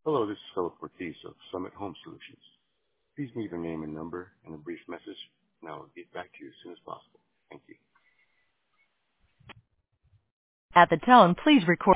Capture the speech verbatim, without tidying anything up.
Hello, this is Philip Ortiz of Summit Home Solutions. Please leave your name and number and a brief message, and I will get back to you as soon as possible. Thank you. At the tone, please record.